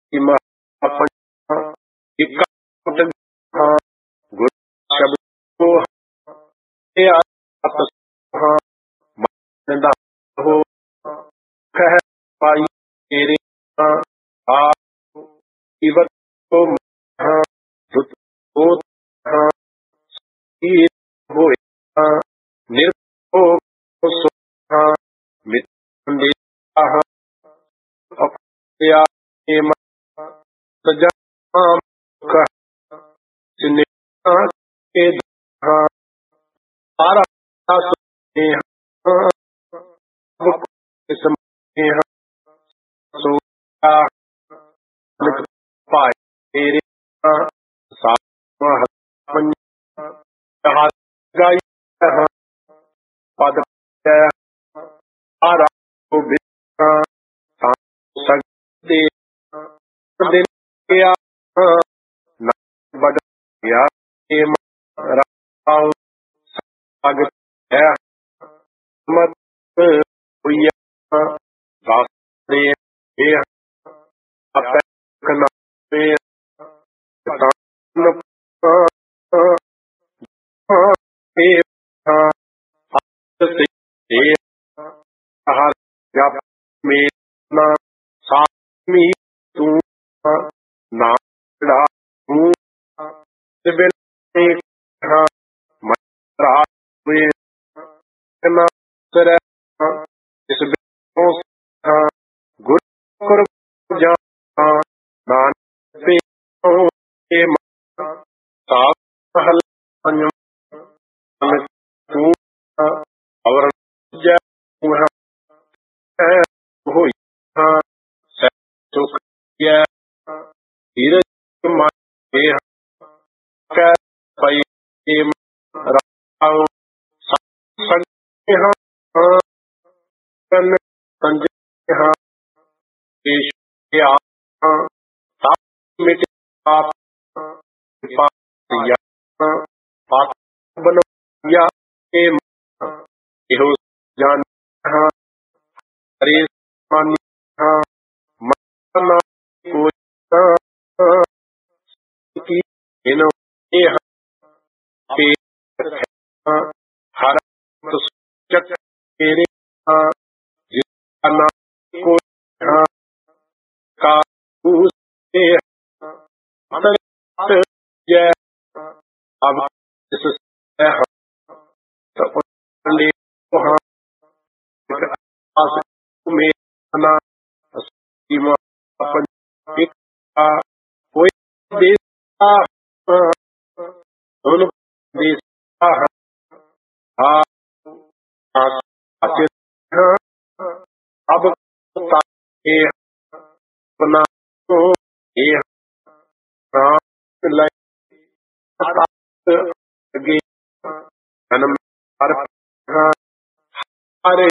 ਇੱਕ ਗੁਰ ਸ਼ਬਦ ਕੋ ਇਹ ਆਪ ਮੰਨਦਾ ਹੋ ਕਹਿ ਪਾਈ ਤੇਰੇ ਆ ਇਵਤ ਕੋ ਦੁਤ ਕੋ ਇਹ ਹੋਏ ਨਿਰਭੋ ਸੋ ਮਿਤ ਆਹ ਅਪਿਆ ਏਮ ਸਜਾ ਕਾ ਜਿਨੇ ਕੇ ਸਾਰਾ ਸੁਨੇ ਮੁਕ ਸਮੇ ਸੋ ਨਿਕ ਪਾਏ ਤੇਰੇ ਸਾਹ ਪੰਜ ਗਾਈ ਪਦ ਆਰਾ ਕੋ ਬਿਨਾ ਸਗਦੇ ਦਿਨ ਕਿਆ ਨਾ ਬੜ ਗਿਆ ਏ ਰਾਉ ਸਗ ਹੈ ਮਤ ਹੋਇਆ ਦਾਸ ਦੇ ਇਹ ਆਪੇ ਕਨਾ ਤੇ ਤਨ ਹਰ ਜਪ ਮੇ ਨਾ ਸਾਮੀ ਤੂੰ ਨਾ ੜਾ ਤੂੰ ਤੇ ਬਿਨ ਹਾਂ ਮਰਾ ਵੇ ਕਨਾ ਕਰ ਇਸ ਬਿਨੋ ਗੁਰ ਗੁਰ ਜਾ ਨਾਨ ਤੇ ਏ ਸਾਹ ਹਲ ਅੰਨ ਤੂੰ ਅਵਰ ਜੈ ਹੋਈ ਸੁਖ ਯਾ ਧੀਰਜ ਮਾਏ ਕੈ ਪਈ ਏਮ ਰਾਉ ਸੰਗ ਹਾਂ ਕਨ ਸੰਜ ਹਾਂ ਈਸ਼ ਯਾ ਸਾ ਮਿਟ ਆਪ ਪਾਇਆ ਪਾਪ ਬਨ ਯਾ ਏਮ ਇਹੋ ਜਾਨ ਹਾਂ ਹਰੇ ਮਨ ਹਾਂ ਮਨ ਕੋਈ ਕੀ ਇਹਨੋ ਇਹ ਤੇ ਹਰ ਚੱਕ ਤੇਰੇ ਜਿਨਾ ਕੋ ਕਾ ਉਸ ਤੇ ਅਤਰ ਜੈ ਅਬ ਇਸ ਹੈ ਤੋ ਲੈ ਵਹਾਂ ਆਸ ਮੇ ਨਾ ਸੀਮਾ अपन एक कोई देश दोनों देश अब अपना तो जन्म हरे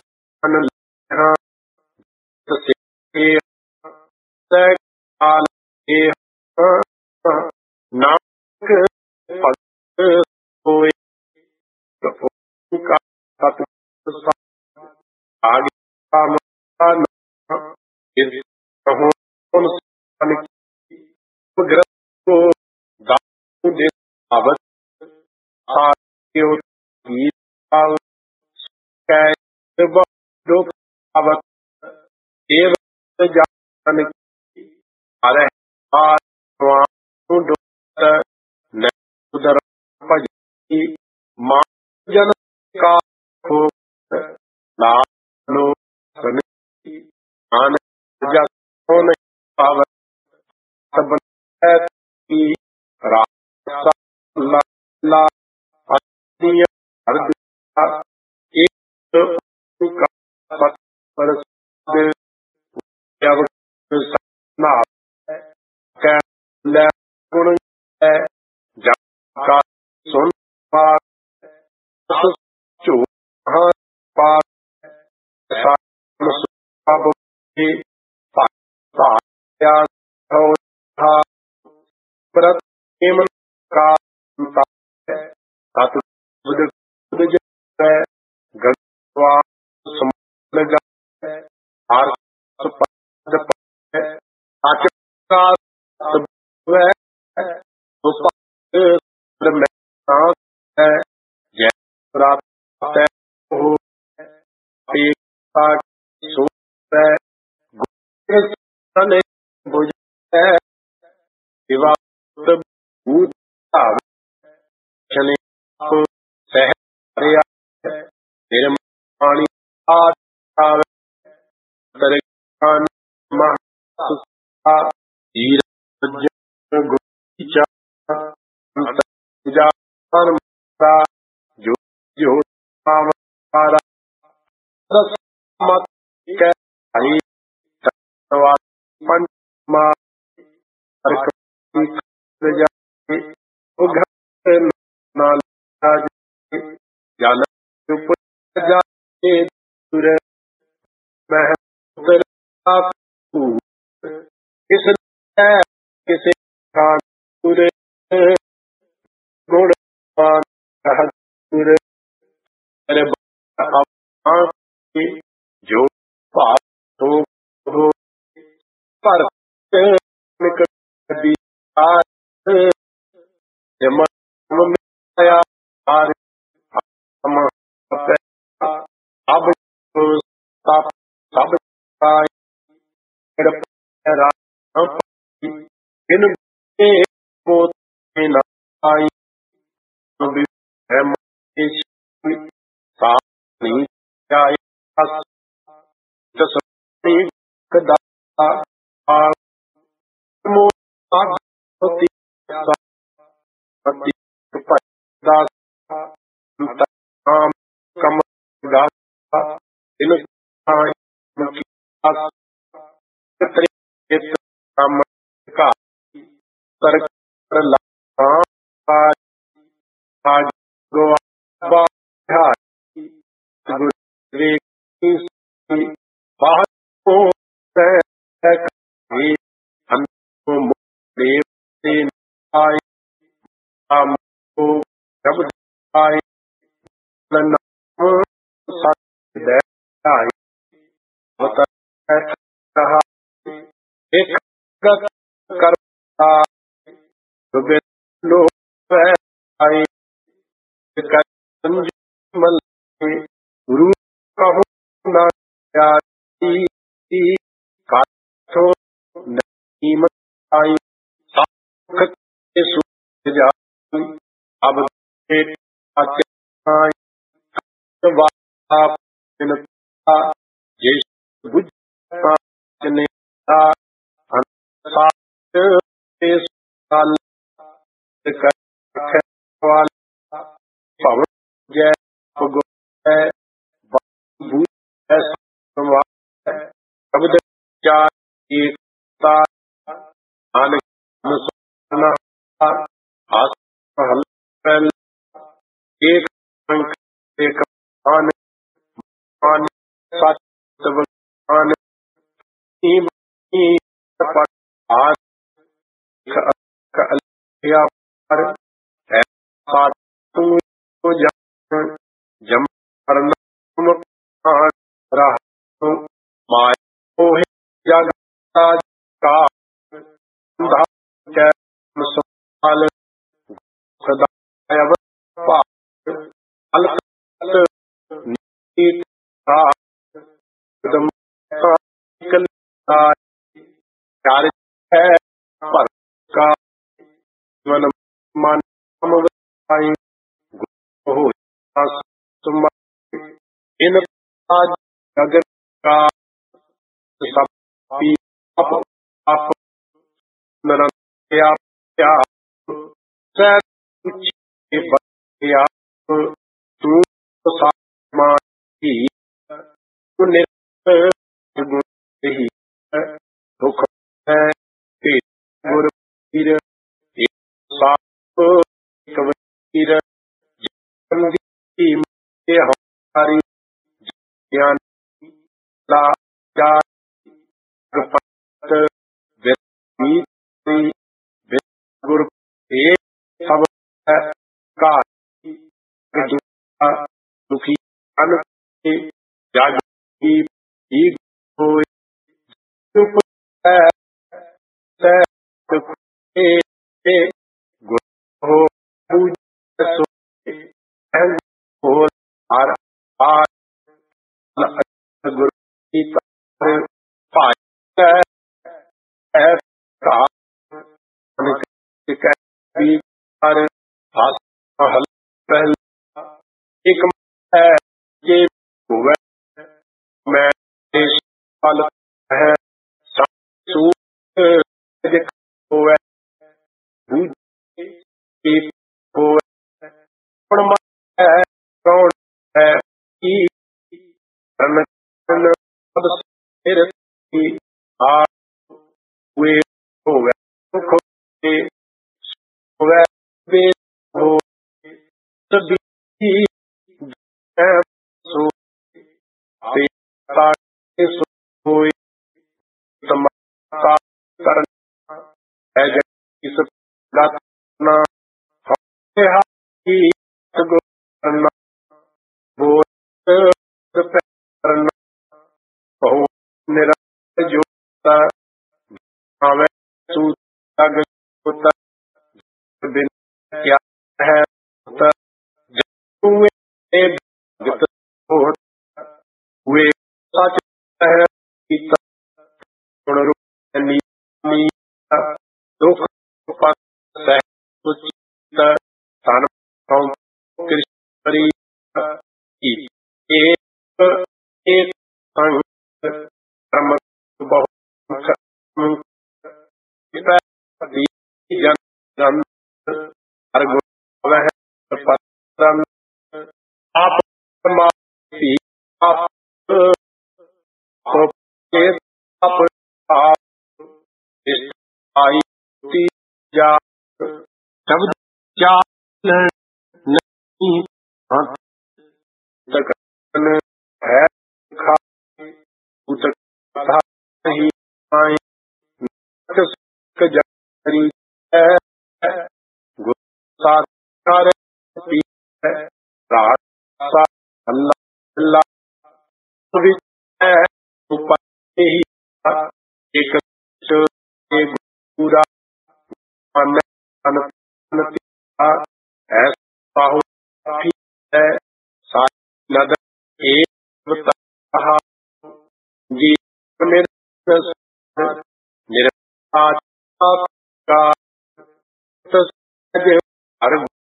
नानक भगत होए सत आगे ग्रस्त को दाऊ दे आवत आवत देव जान हरे उदर भजी मां जन का हो लालो आन जन पावत सब की रासा ला अतिय हरद एक का पर जब सना कै गुण है जब का सुन पार चो पार सब के पाया था प्रत एमन का सत बुध बुध है गवा समझ हर पद है ਜੋ ਭਾਵ ਹੋ ਪਰ ਕਦੀ ਜਮ ਮਿਆ ਹਰ ਹਮ ਅਬ ਸਭ ਸਭ ਪਾਈ ਰਾ ਇਨ ਕੇ ਕੋ ਨਾ ਆਈ ਵੀ ਹੈ ਮੇਸ਼ ਸਾਨੀ ਜਾਇ ਅਸ ਤਸਨੀ ਕਦਾ ਆ ਮੋ ਆਗਤੀ ਸਤੀ ਪਦਾ ਤਾਮ ਕਮ ਦਾ ਇਨ ਆਈ ਮੁਕੀ ਅਸ ਤ੍ਰਿ ਇਤ ਕਮ ਕਾ ਕਰ ਲਾ ਆ ਆ ਗੋ ਬਾ ਗੁਰ ਰੇ ਬਾਹ ਕੋ ਸੈ ਕਹੀ ਹਨ ਕੋ ਦੇਵ ਤੇ ਆਈ ਆਮ ਕੋ ਜਬ ਆਈ ਨਨ ਸਤ ਦੇ ਆਈ ਬਤਾ ਕਹਾ ਇੱਕ ਗਤ ਕਰਤਾ ਸੁਬੇ ਲੋ ਆਈ ਕੰਜ ਮਲ ਗੁਰੂ ਕਹੋ ਨਾ ਜਾਤੀ ਕਾਠੋ ਨੀਮ ਆਈ ਸਖ ਤੇ ਸੁਖ ਜਾਈ ਅਬ ਤੇ ਆਈ ਵਾਪ ਬਿਨ ਜੇ ਬੁਝ ਜਨੇ ਆ ਸਾਤ ਤੇ ਸਾਲ ਕਰ ਵਾਲ ਭਵ ਜੈ ਭਗੋ ਹੈ ਬੂ ਸਮਵਾ ਸ਼ਬਦ ਚਾਰ ਏਕਤਾ ਅਨਕ ਸੁਨਾ ਆਸ ਹਲ ਪਹਿਲ ਇੱਕ ਅੰਕ ਇੱਕ ਆਨ ਆਨ ਸਤ ਸਭ ਆਨ ਈਮ ਈ ਪਟ ਆਸ ਕਲਿਆ ਪਰ ਹੈ ਸਾਤ ਤੂੰ ਤੋ ਜਮ ਕਰਨ ਆਨ ਰਹਾ ਮਾਇ ਉਹ ਜਗ ਕਾ ਦਾ ਚੈ ਮਸਲ ਸਦਾ ਅਵ ਭਾ ਅਲਕ ਨੀਤ ਆ ਕਦਮ ਕਲ ਚਾਰ ਹੈ ਪਰ ਕਾ ਮਨ ਮਨ ਆਈ ਹੋ ਤੁਮ ਇਨ ਆਜ ਜਗਤ ਕਾ ਸਭ ਪੀ ਅਪ ਅਪ ਨਰਨ ਕਿਆ ਕਿਆ ਸੈ ਕੁਛ ਕੇ ਬਿਆ ਤੂੰ ਸਾਮਾ ਹੀ ਤੂੰ ਨਿਰ ਗੁਣ ਹੀ ਦੁਖ ਹੈ ਤੇ ਗੁਰ ਪੀਰ ਇੱਕ ਸਾਪ ਕਵੀਰ ਜਨ ਦੀ ਤੇ ਹਮਾਰੀ ਗਿਆਨ ਲਾ ਜਾ ਗਪਤ ਵਿਤੀ ਗੁਰ ਇਹ ਸਭ ਕਾ ਦੁਖੀ ਅਨ ਕੇ ਜਗ ਕੀ ਹੋਏ ਚੁਪ ਹੈ गुर हो पूज सोए हो हर हार गुर की तार पाए एक है ये हुआ मैं फल है होवे होवे कौन है की रन सब सिर की हाथ हुए होवे सुख होवे वे हो सभी सो सोए करना है इस गाना करना बोल करना बहु निरंतर जोता हमें सूता होता बिन क्या है होता हुए हुए सच है गुण रूप दुख सुचित स्थान कृष्ण एक संग कर्म बहुत जन जन हर गुण वह पतन आप आप आई जा शब्द चाल नहीं है नहीं आए जरी है गुस्सा अल्लाह अल्लाह एक पूरा जी मेरे का हर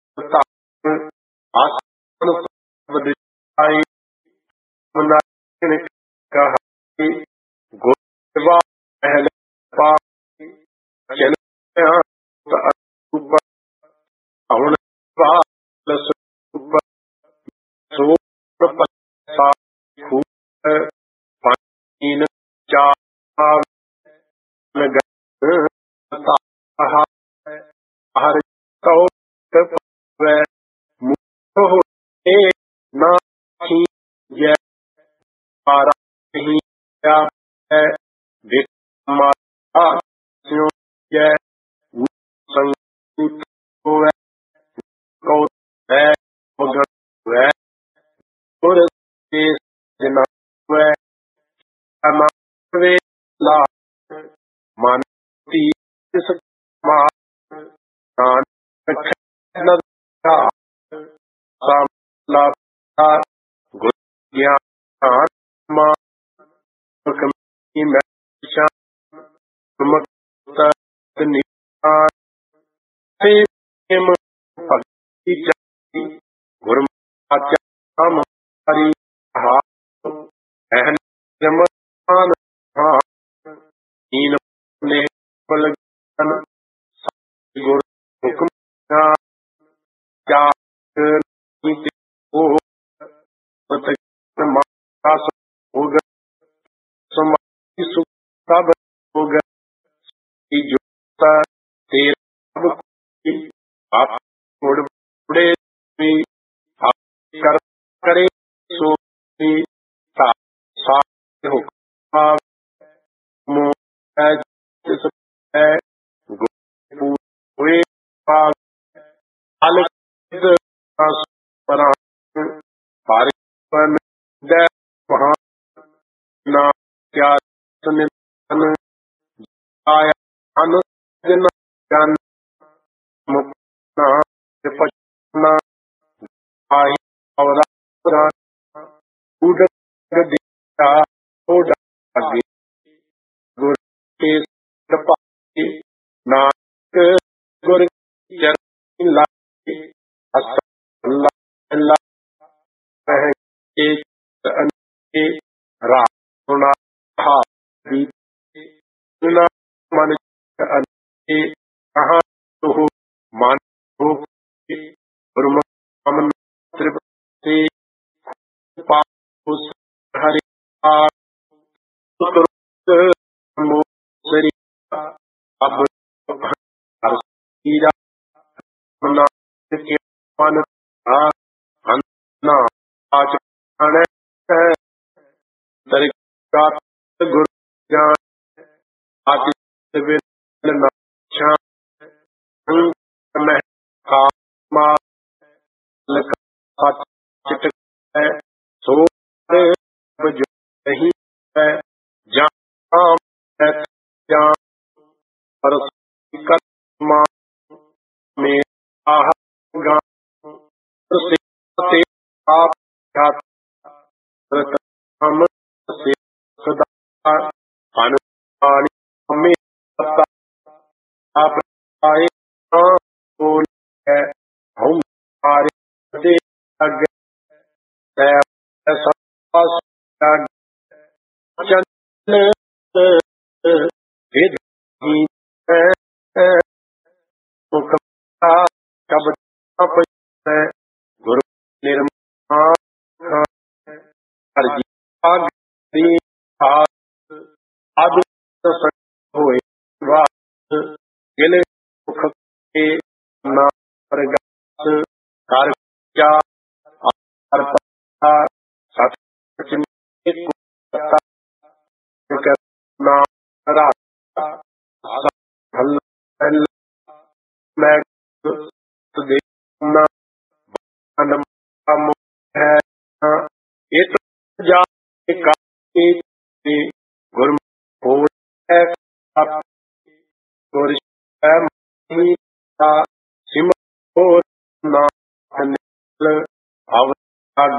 कहा गोवा पहले हर ये पारा नहीं क्या है यह संगीत होवे कौ है मगर वह और देश जना वह अनावे ला मानती इस महान न का सामला गुण ज्ञान मा में सब होगा जो तेरा आप छोड़े कर करे सो हो हुए वहाँ ना क्या आया ਜਨ ਮੁਕਨਾ ਵਿਪਚਨਾ ਆਈ ਅਵਰਾ ਉਡ ਦਿਆ ਉਡ ਅਗੇ ਗੁਰ ਕੇ ਸਪਾਈ ਨਾਨਕ ਗੁਰ ਚਰਨ ਲਾਗੇ ਅਸ ਅੱਲਾ ਅੱਲਾ ਰਹਿ ਕੇ ਅਨੇ ਰਾਣਾ ਹਾ ਦੀ ਨਾ ਮਨ ਅਨੇ ਕਹਾ ਤੋ ਮਨ ਹੋ ਗੁਰਮੁਖ ਅਮਨ ਤ੍ਰਿਪਤੀ ਪਾਉਸ ਹਰਿ ਆ ਤੁਰਤ ਮੋ ਸਰੀ ਅਬ ਹਰ ਹੀਰਾ ਮਨਾ ਕੇ ਮਨ ਆ ਨਾ ਆਚ ਅਣੇ ਤਰਿਕਾ ਗੁਰ ਜਾਨ ਆਤਿ ਵਿਲ ਨਾ ਛਾ ਮੈਂ ਕਾਮਾ ਲਕ ਸੱਚ ਚਿਤ ਹੈ ਸੋ ਬਜ ਨਹੀਂ ਹੈ ਜਾਂ ਹੈ ਜਾਂ ਪਰ ਕਤਮਾ ਮੇ ਆਹ ਗਾ ਸੇ ਤੇ ਆਪ ਘਾਤ ਹਮ ਸੇ ਸਦਾ ਅਨ ਪਾਣੀ ਮੇ ਸਤਾ ਆਪ ਆਏ ਬੋਲ ਹੈ ਹਮ ਆਰੇ ਦੇ ਅਗ ਹੈ ਸਸ ਚੰਨ ਵਿਦ ਹੀ ਮੁਖ ਕਬ ਅਪ ਗੁਰ ਨਿਰਮਾ ਹਰ ਜੀ ਆਗ ਦੀ ਆਦ ਹੋਏ ਵਾਤ ਗਿਲੇ ਮੁਖ ਕੇ ਨਾ ਪ੍ਰਗਟ ਕਰ ਜਾ ਹਰ ਪਤਾ ਸਤ ਇੱਕ ਨਾ ਰਾਤ ਹਲ ਮੈਂ ਦੇ ਨਾ ਅਨਮ ਹੈ ਇਹ ਜਾ ਕਾ ਤੇ ਗੁਰ ਹੋ ਹੈ ਅਪ ਗੁਰ ਹੈ ਮੀ ਤਾ ਸਿਮ ਹੋਰ ਨਾ ਨਿਕਲ ਆਵ ਅਗ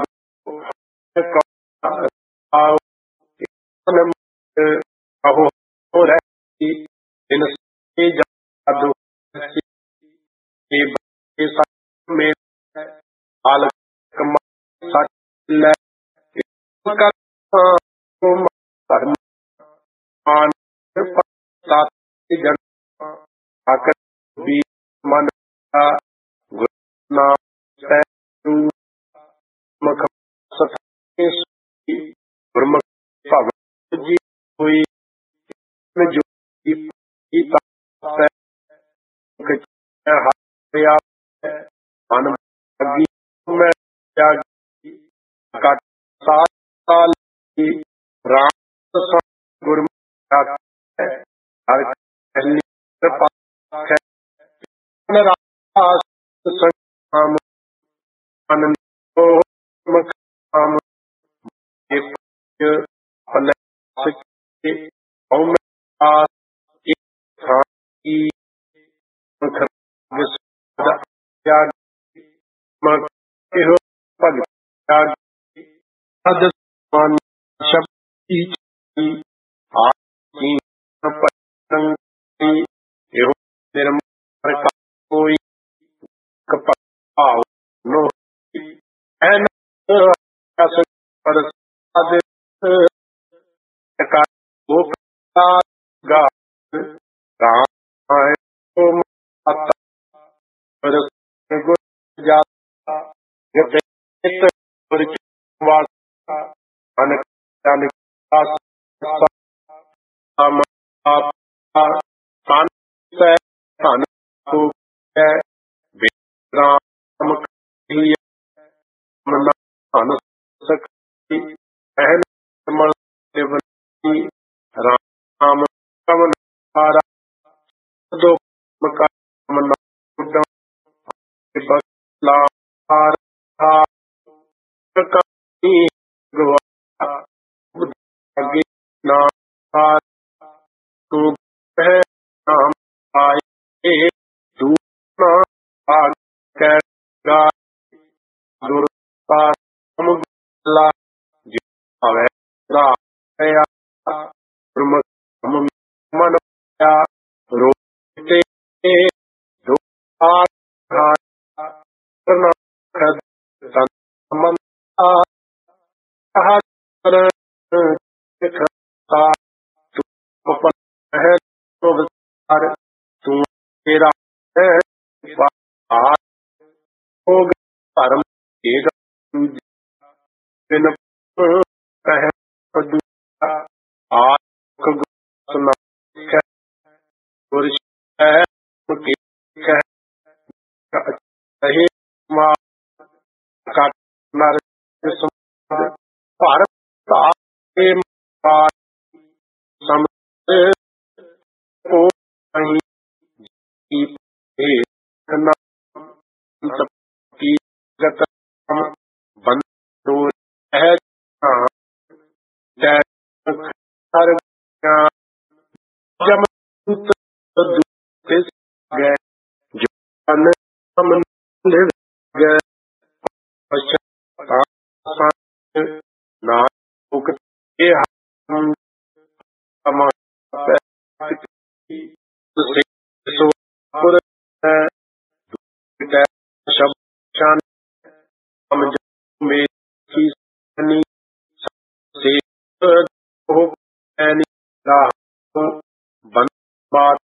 ਆਉ ਨਮ ਆਹੋ ਹੋ ਰਹੀ ਇਨ ਸੇ ਜਾਦੂ ਕੇ ਬੇ ਸਾ ਮੇ ਹਾਲ ਕਮ ਸੱਚ ਲੈ ਕਰ ਤੁਮ ਧਰਮ ਆਨ ਸਾਤ ਜਨ ਆਕਰ ਵੀ ਮਨ ਦਾ ਗੁਰ ਨਾਮ ਸੈ ਤੂ ਮਖ ਸਤ ਗੁਰਮੁਖ ਭਗਤ ਜੀ ਹੋਈ ਮੈਂ ਜੋ ਕੀਤਾ ਸੈ ਕਿ ਹਰਿਆ ਅਨ ਅਗੀ ਮੈਂ ਜਾਗੀ ਕਟ ਸਾਤ ਸਾਲ ਦੀ ਰਾਮ ਸ ਗੁਰਮੁਖ ਹਰ ਪਹਿਲੀ ਕਿਰਪਾ ਹੈ ਰਾਸ ਸੰਗਮ ਅਨੰਦ ਮੁਖ ਆਮ ਇਹ ਫਲ ਸਕੇ ਹਉ ਆਸ ਇੱਕ ਥਾਂ ਕੀ ਮੁਖ ਵਿਸਦਾ ਜਾਗ ਮਗ ਇਹੋ ਭਗਤ ਜਾਗ ਅਦ ਮਨ ਸ਼ਬਦੀ ਆ ਕੀ ਪਤੰਗ ਇਹੋ ਨਿਰਮ ਪ੍ਰਕਾ ਕੋਈ ਕਪ ਆਉ ਨੋ ਐਨ ਅਸ ਪਰ ਅਦ ਕਾ ਉਹ ਗਾ ਰਾਮ ਹੈ ਤੁਮ ਅਤ ਪਰ ਗੁਰ ਜਾ ਜਤੇ ਪਰ ਵਾਸ ਅਨਕ ਅਨਕ ਆਸ ਸਮ ਆਪ ਤਨ ਸੇ ਧਨ ਕੋ ਹੈ ਵਿਰਾਮ ਕਹੀ ਮਨ ਧਨ ਸਕਤੀ ਐਨ ਮਨ ਦੇਵੀ ਰਾਮ ਕਵਨ ਆਰਾ ਦੋ ਮਕਾ ਮਨ ਉਡਮ ਬਸਲਾ ਆਰ ਆ ਕਕੀ ਗਵਾ ਬੁੱਧ ਅਗੇ ਨਾ ਆ ਤੋ ਹੈ ਨਾਮ ਆਏ ए दूना भाग कै गा दुर्ता समुगला जिहावे राया ब्रह्म मन या रोते दो करना खद तन है तो विस्तार तू तेरा है होग परम एक बिन कह आख सुना पुरुष है कहे मां का नर भारत ताके सम को नहीं की गत बंदो है हर जम गए जो हम गए ना उकते हम शब्द शान हम में की से हो बन बात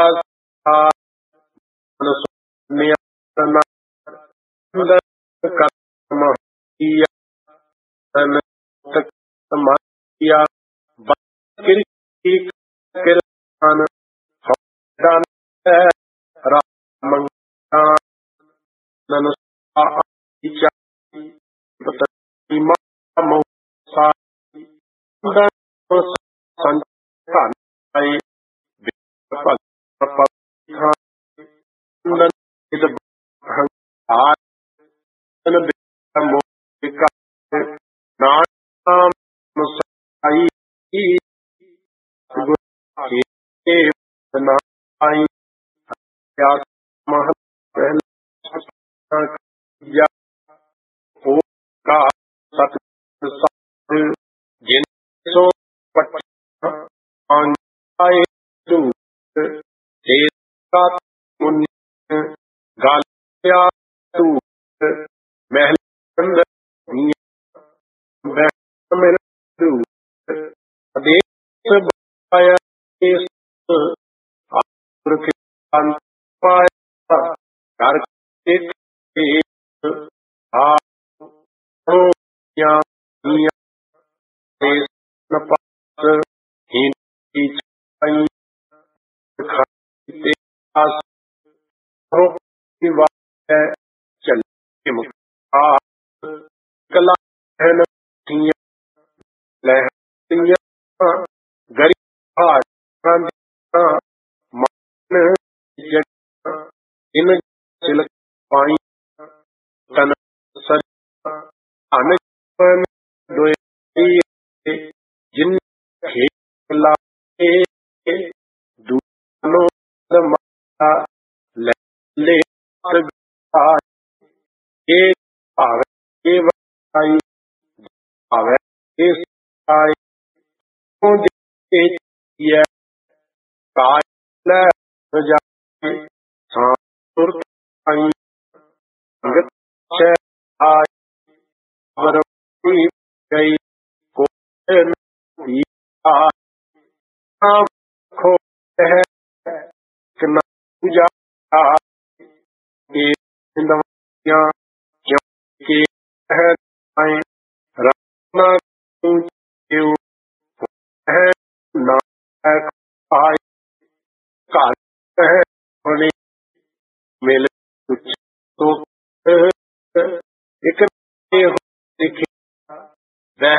जिन सो गालिया तू महल चल कला गरीब इन चिलक पाई तन सर अन जिन खेला दूनो ले आवे आवे गई को खो है पूजा के रखना है ना आए होने मेले कुछ तो एक दिखे वह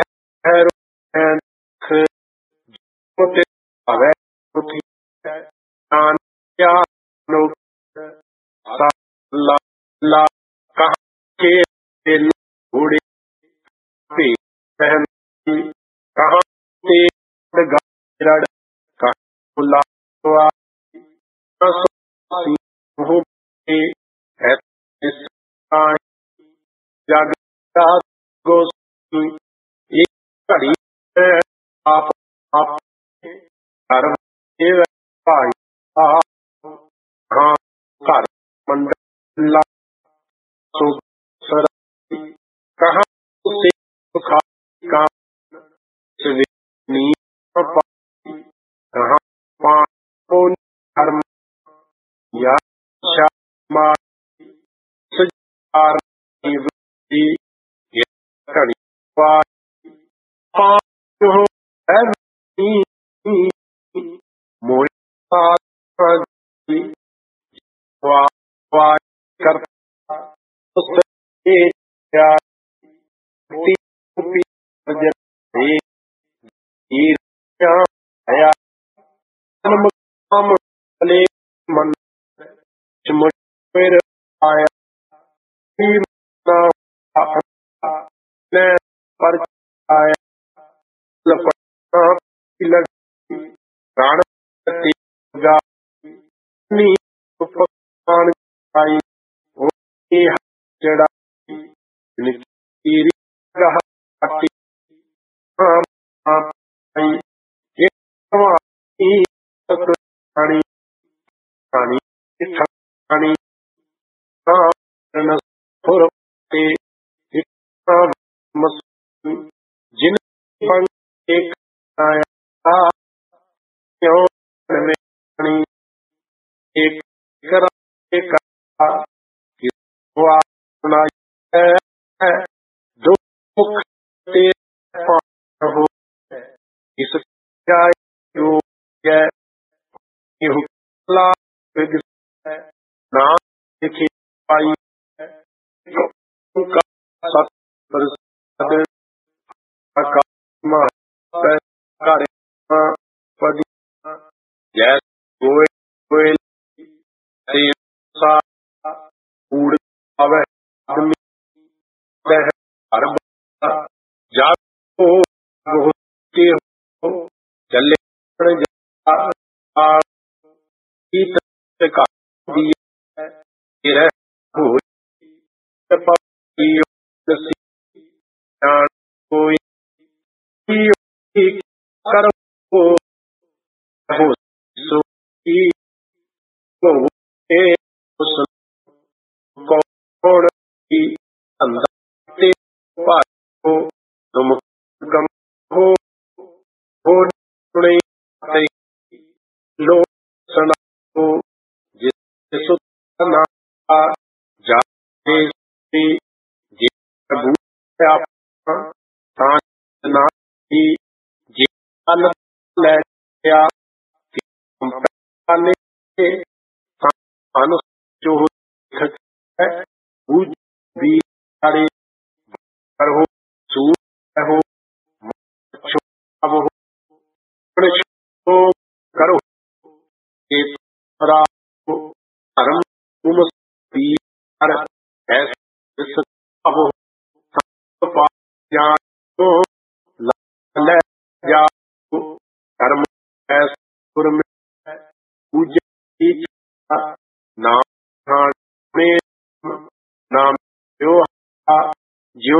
क्या लोग ला कहाँ के घोड़े पे पहन कहाँ से कहाँ जग गोस्वामी एक घड़ी आप आप धर्म देव भाई हाँ घर मंडला सुसर कहाँ से सुखा का कहाँ पान धर्म या श्यामा सजार घड़ी मन आया पर आया प्राण आई जड़ा जिन एक आया क्यों में एक करा एक दुख हो इस नाम लिखी पाई चले करो धर्म तुम धर्म नाम नाम जो जो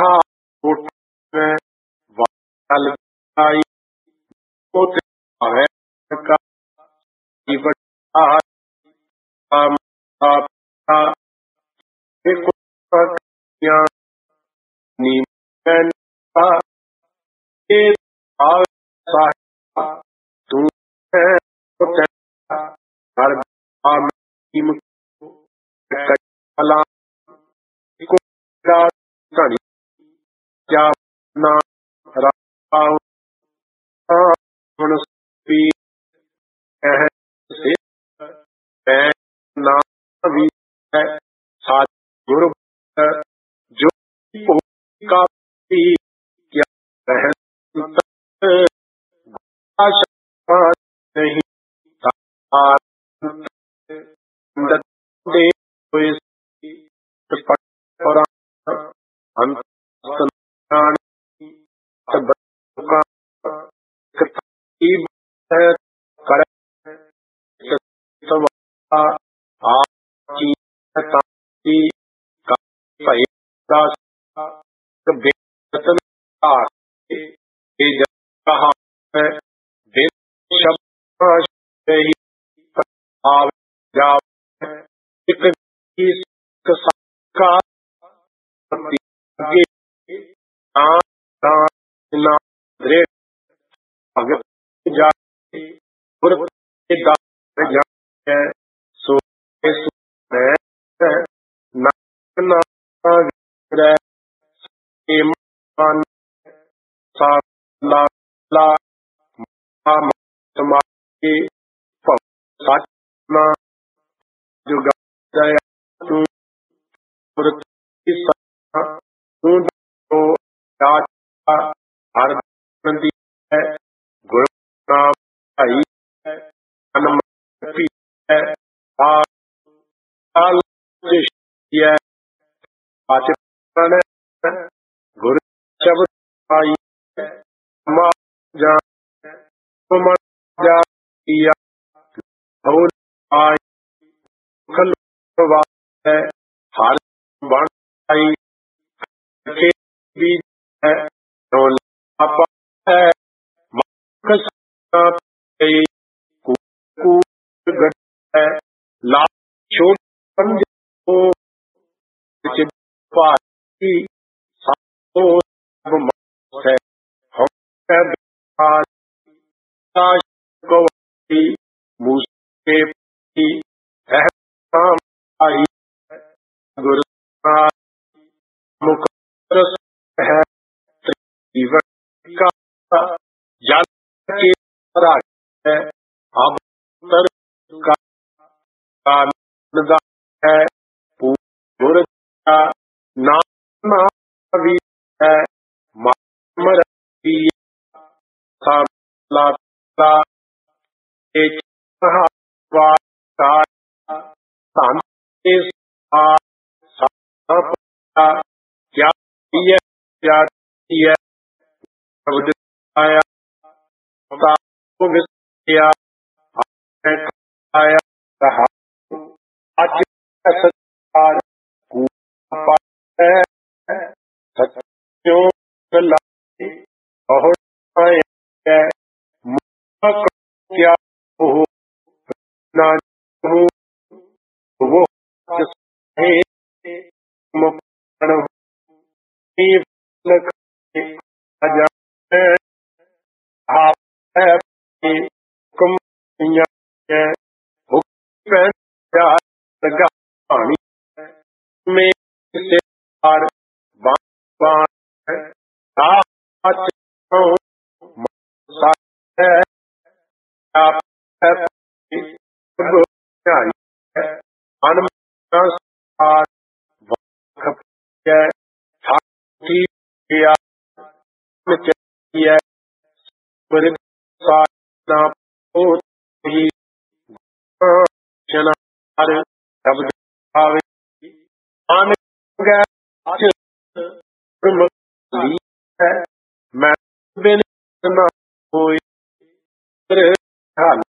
गुरु जो का क्या नहीं बेतन हे जब कहा है बिन शब्द ही आवे जावे एक का आगे ना दृढ़ भगत जाए गुरु के दार जाए सो ना ना मान सा ला ला समाके साचना जुगा दया तू गुरु की सा तू तो राजा हर नंदी है गुरु नाम भाई अनुमति है आल है आचरण गुरु शब्द आई मा जा तुम जा किया भूल आई कल है हर बन आई के बीज है रोल आपा है मकस कू गट है ला छोट पंज को पाती सातो है हम गौरी मुझे आई गुरु मुख है जीवन का जल के है अब तर का है गुरु का नाम भी है मर ला एक क्या शब्द आया आया रहा आज संसार सत्यों बहुत क्या हो ना हो वो में से शब्द आवे आन मैं बिन ना कोई